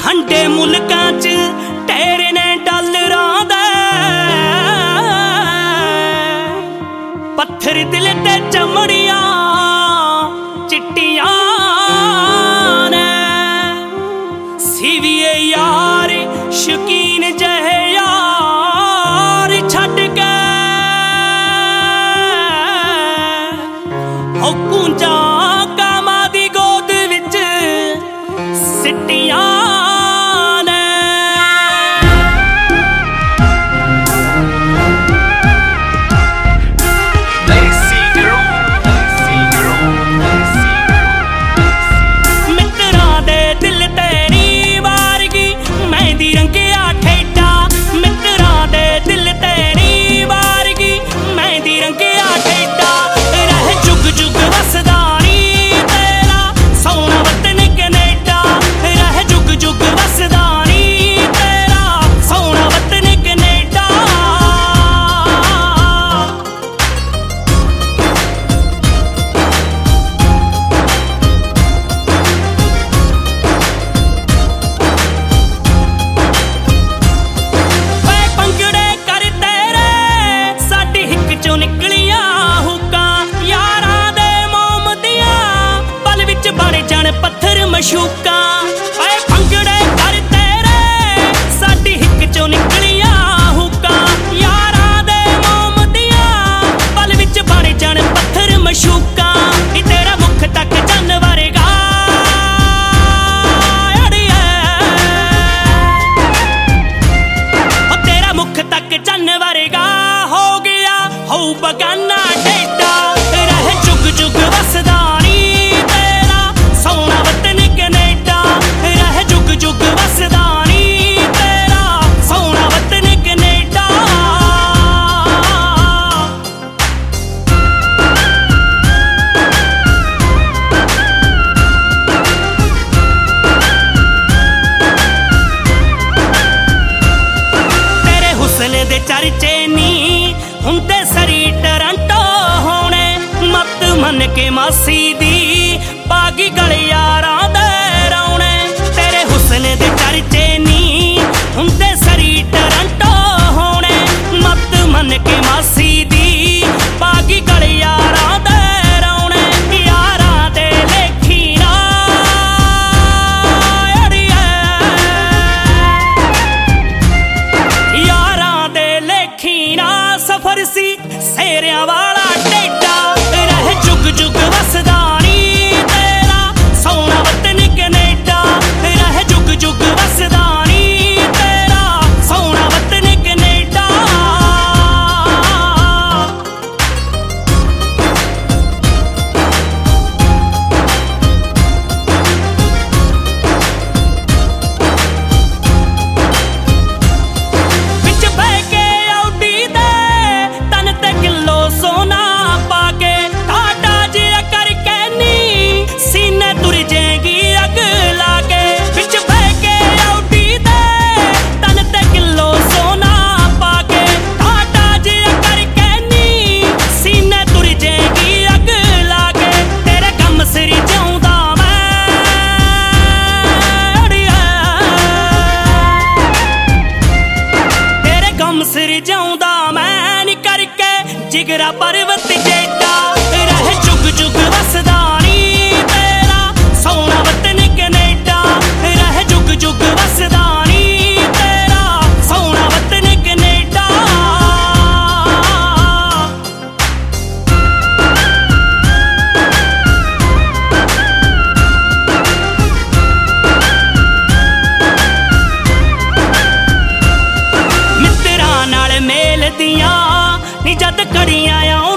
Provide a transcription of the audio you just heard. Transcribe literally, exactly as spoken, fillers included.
ਠੰਡੇ ਮੁਲਕਾਂ 'ਚ ਢੇਰ ਨੇ ਡਾਲਰਾਂ ਦੇ, ਪੱਥਰ ਦਿਲ ਤੇ ਚਮੜੀਆਂ ਚਿੱਟੀਆਂ ਨੇ। ਸੀਵੀਏ ਯਾਰ ਸ਼ੌਕੀਨ ਜਿਹੇ ਯਾਰ ਛੱਡ ਕੇ ਹੋ ਕੂੰਜਾਂ ਕਾਮਾਂ ਦੀ ਗੋਦ ਵਿੱਚ ਸਿੱਟੀਆਂ ਨੇ। ਮਿੱਤਰਾਂ ਦੇ ਦਿਲ ਤੇਰੀ ਵਾਰਗੀ ਮਹਿੰਦੀ ਰੰਗਿਆ ਠੇਡਾ, ਮਿੱਤਰਾਂ ਦੇ ਦਿਲ ਤੇਰੀ ਵਾਰਗੀ ਮਹਿੰਦੀ ਰੰਗਿਆ ਠੇਡਾ। ਰਹਿ ਜੁਗ ਜੁਗ ਵਸਦਾ ਨੀ ਤੇਰਾ ਸੋਹਣਾ ਵਤਨ ਕਨੇਡਾ, ਰਹਿ ਜੁਗ ਜੁਗ ਵਸਦਾ ਨੀ ਤੇਰਾ ਸੋਹਣਾ ਵਤਨ ਕਨੇਡਾ। ਓਏ ਭੰਗੜੇ ਕਰ ਤੇਰੇ ਸਾਡੀ ਹਿੱਕ ਚੋਂ ਨਿਕਲੀਆਂ ਹੁੱਕਾਂ, ਯਾਰਾਂ ਦੇ ਮੋਮ ਦੀਆਂ ਪਲ ਵਿੱਚ ਬਣ ਜਾਣ ਪੱਥਰ ਮਸ਼ੂਕਾਂ। ਓਏ ਭੰਗੜੇ ਕਰ ਤੇਰੇ ਸਾਡੀ ਹਿੱਕ ਚੋਂ ਨਿਕਲੀਆਂ ਹੁੱਕਾਂ, ਯਾਰਾਂ ਦੇ ਮੋਮ ਦੀਆਂ ਪਲ ਵਿੱਚ ਬਣ ਜਾਣ ਪੱਥਰ ਮਸ਼ੂਕਾਂ। ਨੀ ਤੇਰਾ ਮੁੱਖ ਤੱਕ ਚੰਨ ਵਰਗਾ ਅੜੀਏ, ਓ ਤੇਰਾ ਮੁੱਖ ਤੱਕ ਚੰਨ ਵਰਗਾ ਹੋ ਗਿਆ ਹੋਊ ਬਗਾਨਾ ਠੇਡਾ। ਰਹਿ ਜੁਗ ਜੁਗ ਵਸਦਾ ਨੀ ਤੇਰਾ ਸੋਹਣਾ ਵਤਨ ਕਨੇਡਾ, ਰਹਿ ਜੁਗ ਜੁਗ ਵਸਦਾ ਨੀ ਤੇਰਾ ਸੋਹਣਾ ਵਤਨ ਕਨੇਡਾ। ਤੇਰੇ ਹੁਸਨ ਦੇ ਚਰਚੇ ਨੀ ਹੁੰਦੇ ਸਰੀ ਟਰਾਂਟੋ ਹੋਣੇ, ਮੱਤ ਮੰਨ ਕੇ ਮਾਸੀ ਦੀ ਪਾਗੀ ਗਲ ਯਾਰਾਂ ਦੇ ਰੌਣੇ। ਤੇਰੇ ਹੁਸਨ ਦੇ ਚਰਚੇ ਨੀ ਹੁੰਦੇ ਸਰੀ ਟਰਾਂਟੋ ਹੋਣੇ, ਮੱਤ ਮੰਨ ਕੇ ਮਾਸੀ ਦੀ ਪਾਗੀ ਗਲ ਯਾਰਾਂ ਦੇ ਰੌਣੇ। ਯਾਰਾਂ ਦੇ ਲੇਖੀ ਨਾ ਅੜੀਏ, ਯਾਰਾਂ ਦੇ ਲੇਖੀ ਨਾ ਸਫਰ ਸੀ ਸੇਰਿਆਂ ਵਾਲਾ ਟੇਡਾ। ਰਹਿ ਜੁਗ ਜੁਗ ਵਸਦਾ ਨੀ ਤੇਰਾ ਸੋਹਣਾ ਵਤਨ ਕਨੇਡਾ, ਰਹਿ ਜੁਗ ਜੁਗ ਵਸਦਾ ਨੀ ਤੇਰਾ ਸੋਹਣਾ ਵਤਨ ਕਨੇਡਾ। ਵਿੱਚ ਬਹਿ ਕੇ ਆਉਡੀ ਦੇ ਤਨ ਤੇ ਕਿਲੋ ਸੋਨਾ ਪਾ ਕੇ, ਟਾਟਾ ਜਿਹਾ ਕਰਕੇ ਨੀ ਸੀਨੇ ਤੁਰ ਜਾਏਗੀ ਅੱਗ ਲਾ ਕੇ। ਵਿੱਚ ਬਹਿ ਕੇ ਆਉਡੀ ਦੇ ਤਨ ਤੇ ਕਿਲੋ ਸੋਨਾ ਪਾ ਕੇ, ਟਾਟਾ ਜਿਹਾ ਕਰਕੇ ਨੀ ਸੀਨੇ ਤੁਰ ਜਾਏਗੀ ਅੱਗ ਲਾ ਕੇ। ਤੇਰੇ ਕੰਮ ਸਿਰ ਜਿਉਂਦਾ ਮੈਂ ਅੜੀਏ, ਤੇਰੇ ਕੰਮ ਸਿਰ ਜਿਉਂਦਾ ਮੈਂ ਨੀ ਕਰਕੇ ਜਿਗਰਾ ਪਰਵਤ ਜੇਡਾ। ਰਹਿ ਜੁਗ ਜੁਗ ਵਸਦਾ ਨੀ ਤੇਰਾ ਸੋਹਣਾ ਵਤਨ ਕਨੇਡਾ, ਰਹਿ ਜੁਗ ਜੁਗ ਵਸਦਾ ਨੀ ਤੇਰਾ ਸੋਹਣਾ ਵਤਨ ਕਨੇਡਾ। ਮਿੱਤਰਾਂ ਨਾਲ ਮੇਲ ਦੀਆਂ ਨੀ ਜਦ ਘੜੀਆਂ ਆਉਣ